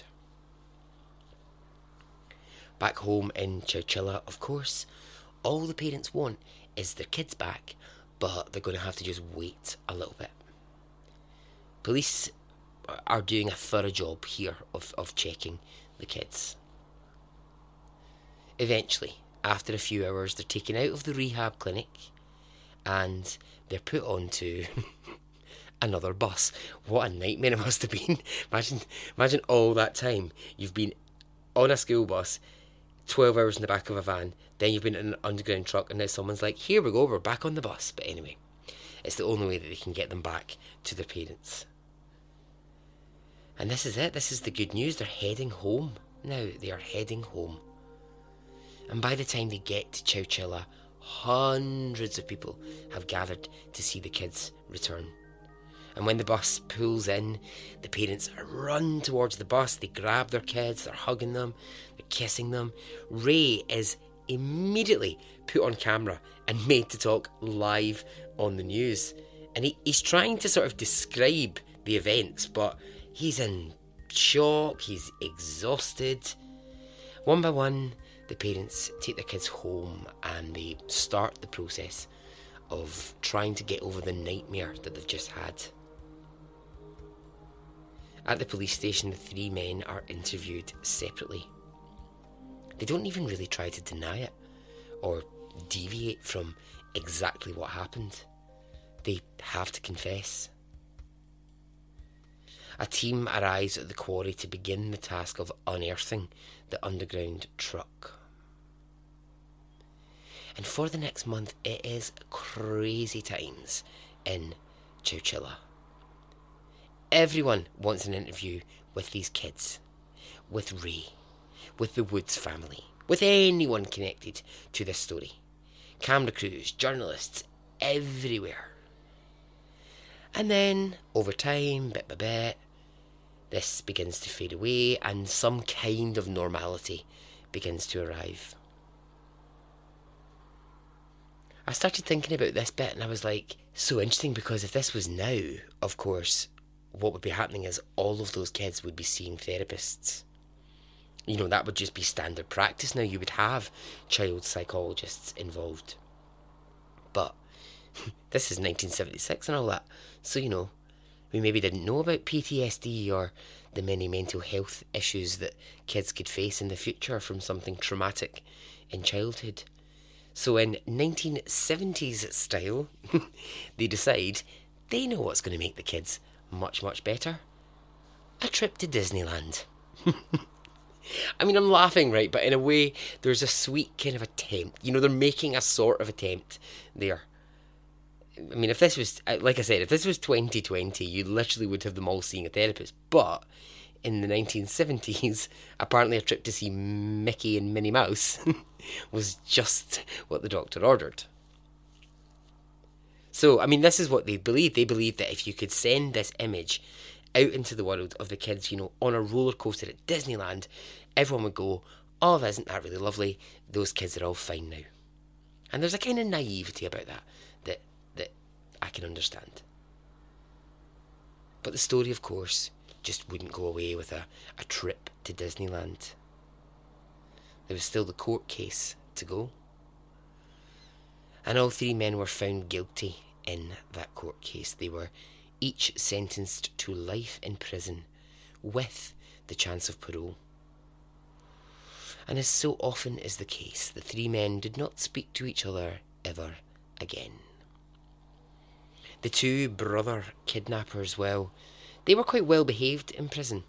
Back home in Chowchilla, of course, all the parents want is their kids back, but they're going to have to just wait a little bit. Police are doing a thorough job here of, of checking the kids. Eventually, after a few hours, they're taken out of the rehab clinic and they're put onto another bus. What a nightmare it must have been. Imagine, imagine all that time you've been on a school bus, twelve hours in the back of a van, then you've been in an underground truck, and now someone's like, here we go, we're back on the bus. But anyway, it's the only way that they can get them back to their parents. And this is it, this is the good news, they're heading home now, they are heading home. And by the time they get to Chowchilla, hundreds of people have gathered to see the kids return. And when the bus pulls in, the parents run towards the bus, they grab their kids, they're hugging them, they're kissing them. Ray is immediately put on camera and made to talk live on the news. And he, he's trying to sort of describe the events, but he's in shock, he's exhausted. One by one, the parents take their kids home and they start the process of trying to get over the nightmare that they've just had. At the police station, the three men are interviewed separately. They don't even really try to deny it or deviate from exactly what happened. They have to confess. A team arrives at the quarry to begin the task of unearthing the underground truck. And for the next month, it is crazy times in Chowchilla. Everyone wants an interview with these kids, with Ray, with the Woods family, with anyone connected to this story. Camera crews, journalists, everywhere. And then, over time, bit by bit, this begins to fade away and some kind of normality begins to arrive. I started thinking about this bit and I was like, so interesting, because if this was now, of course, what would be happening is all of those kids would be seeing therapists. You know, that would just be standard practice now. You would have child psychologists involved. But this is nineteen seventy-six and all that. So, you know, we maybe didn't know about P T S D or the many mental health issues that kids could face in the future from something traumatic in childhood. So in nineteen seventies style, they decide they know what's going to make the kids much, much better. A trip to Disneyland. I mean, I'm laughing, right? But in a way, there's a sweet kind of attempt. You know, they're making a sort of attempt there. I mean, if this was, like I said, if this was twenty twenty, you literally would have them all seeing a therapist. But in the nineteen seventies, apparently a trip to see Mickey and Minnie Mouse was just what the doctor ordered. So, I mean, this is what they believe. They believe that if you could send this image out into the world of the kids, you know, on a roller coaster at Disneyland, everyone would go, oh, isn't that really lovely? Those kids are all fine now. And there's a kind of naivety about that that that I can understand. But the story, of course, just wouldn't go away with a, a trip to Disneyland. There was still the court case to go. And all three men were found guilty in that court case. They were each sentenced to life in prison with the chance of parole. And as so often is the case, the three men did not speak to each other ever again. The two brother kidnappers, well, they were quite well behaved in prison.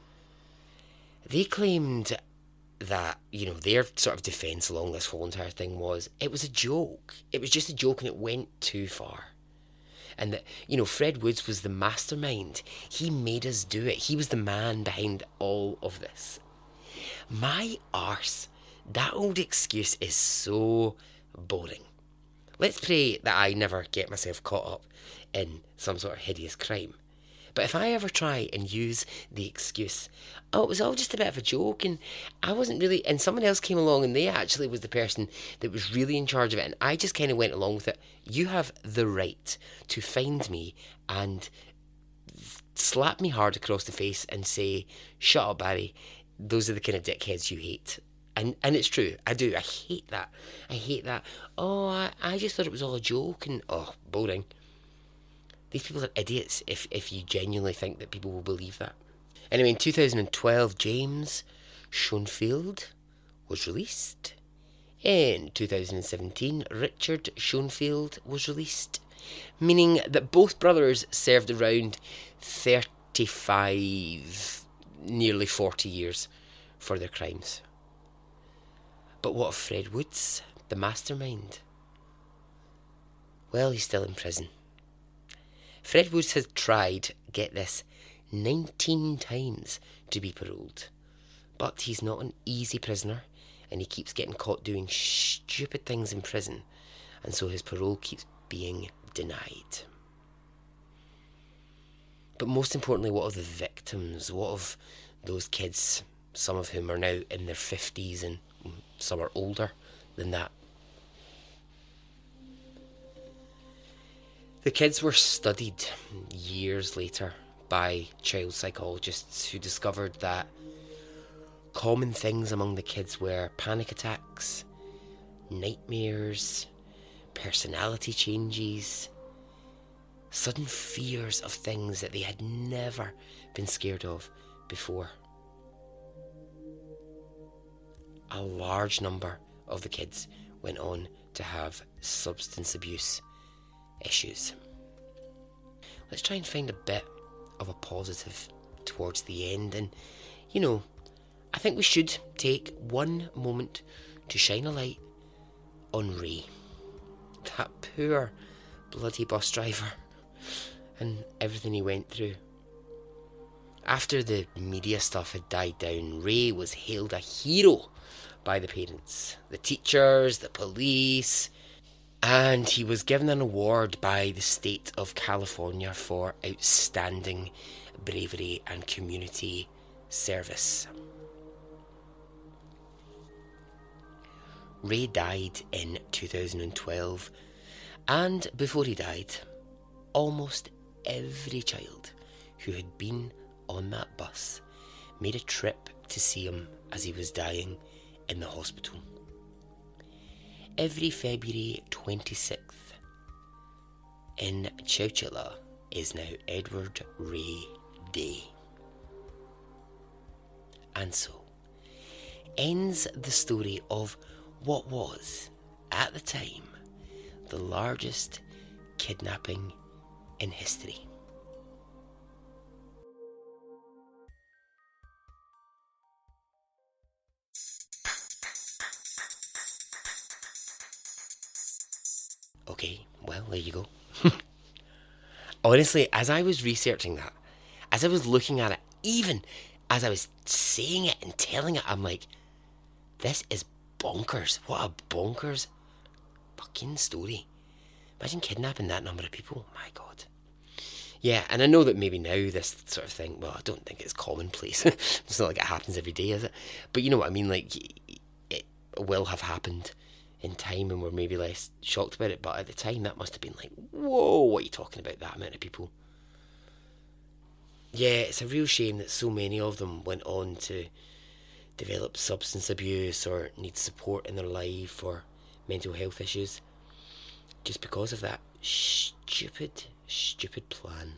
They claimed that, you know, their sort of defence along this whole entire thing was, it was a joke. It was just a joke and it went too far. And that, you know, Fred Woods was the mastermind. He made us do it. He was the man behind all of this. My arse. That old excuse is so boring. Let's pray that I never get myself caught up in some sort of hideous crime. But if I ever try and use the excuse, oh, it was all just a bit of a joke and I wasn't really, and someone else came along and they actually was the person that was really in charge of it and I just kind of went along with it, you have the right to find me and slap me hard across the face and say, shut up, Barry, those are the kind of dickheads you hate. And and it's true, I do, I hate that. I hate that, oh, I, I just thought it was all a joke and, oh, boring. These people are idiots if, if you genuinely think that people will believe that. Anyway, in two thousand twelve, James Schoenfield was released. In two thousand seventeen, Richard Schoenfield was released, meaning that both brothers served around thirty-five, nearly forty years for their crimes. But what of Fred Woods, the mastermind? Well, he's still in prison. Fred Woods has tried, get this, nineteen times to be paroled. But he's not an easy prisoner and he keeps getting caught doing stupid things in prison, and so his parole keeps being denied. But most importantly, what of the victims? What of those kids, some of whom are now in their fifties and some are older than that? The kids were studied years later by child psychologists who discovered that common things among the kids were panic attacks, nightmares, personality changes, sudden fears of things that they had never been scared of before. A large number of the kids went on to have substance abuse issues. Let's try and find a bit of a positive towards the end, and you know, I think we should take one moment to shine a light on Ray, that poor bloody bus driver, and everything he went through. After the media stuff had died down, Ray was hailed a hero by the parents, the teachers, the police, and he was given an award by the state of California for outstanding bravery and community service. Ray died in two thousand twelve, and before he died, almost every child who had been on that bus made a trip to see him as he was dying in the hospital. Every February twenty-sixth in Chowchilla is now Edward Ray Day. And so ends the story of what was, at the time, the largest kidnapping in history. Okay, well, there you go. Honestly, as I was researching that, as I was looking at it, even as I was saying it and telling it, I'm like, this is bonkers. What a bonkers fucking story. Imagine kidnapping that number of people. My God. Yeah, and I know that maybe now this sort of thing, well, I don't think it's commonplace. It's not like it happens every day, is it? But you know what I mean, like, it will have happened in time and we're maybe less shocked about it, but at the time that must have been like, whoa, what are you talking about, that amount of people? Yeah, it's a real shame that so many of them went on to develop substance abuse or need support in their life or mental health issues just because of that stupid, stupid plan.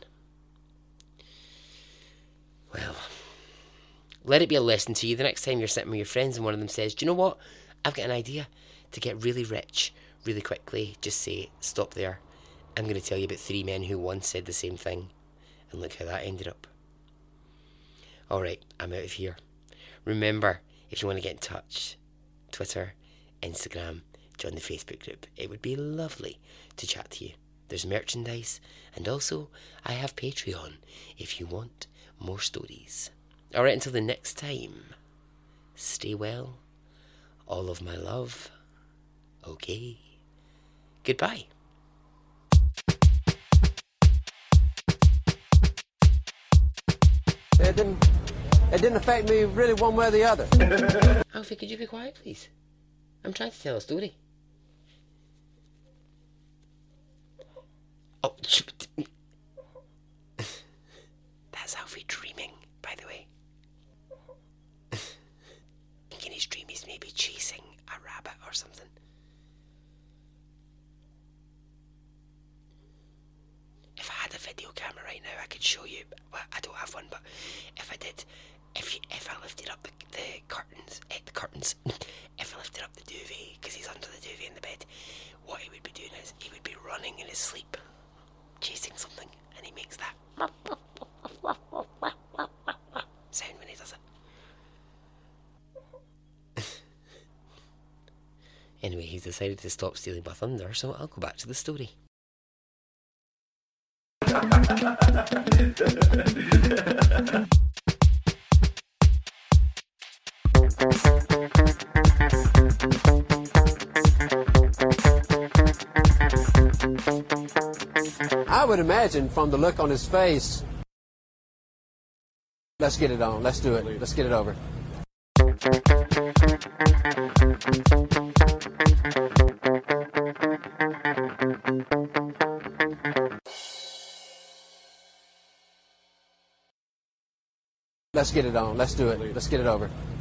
Well, let it be a lesson to you the next time you're sitting with your friends and one of them says, do you know what, I've got an idea to get really rich really quickly. Just say, stop there, I'm going to tell you about three men who once said the same thing, and look how that ended up. Alright, I'm out of here. Remember, if you want to get in touch, Twitter, Instagram, join the Facebook group. It would be lovely to chat to you. There's merchandise, and also I have Patreon if you want more stories. Alright, until the next time, stay well, all of my love, okay, goodbye. It didn't, it didn't affect me really one way or the other. Alfie, could you be quiet, please? I'm trying to tell a story. Oh, that's Alfie dreaming, by the way. In his dream he's maybe chasing a rabbit or something. If I had a video camera right now, I could show you. Well, I don't have one, but if I did, if you, if I lifted up the, the curtains, eh, the curtains, if I lifted up the duvet, because he's under the duvet in the bed, what he would be doing is he would be running in his sleep, chasing something, and he makes that sound when he does it. Anyway, he's decided to stop stealing my thunder, so I'll go back to the story. I would imagine from the look on his face, let's get it on, let's do it, let's get it over. Let's get it on, let's do it, let's get it over.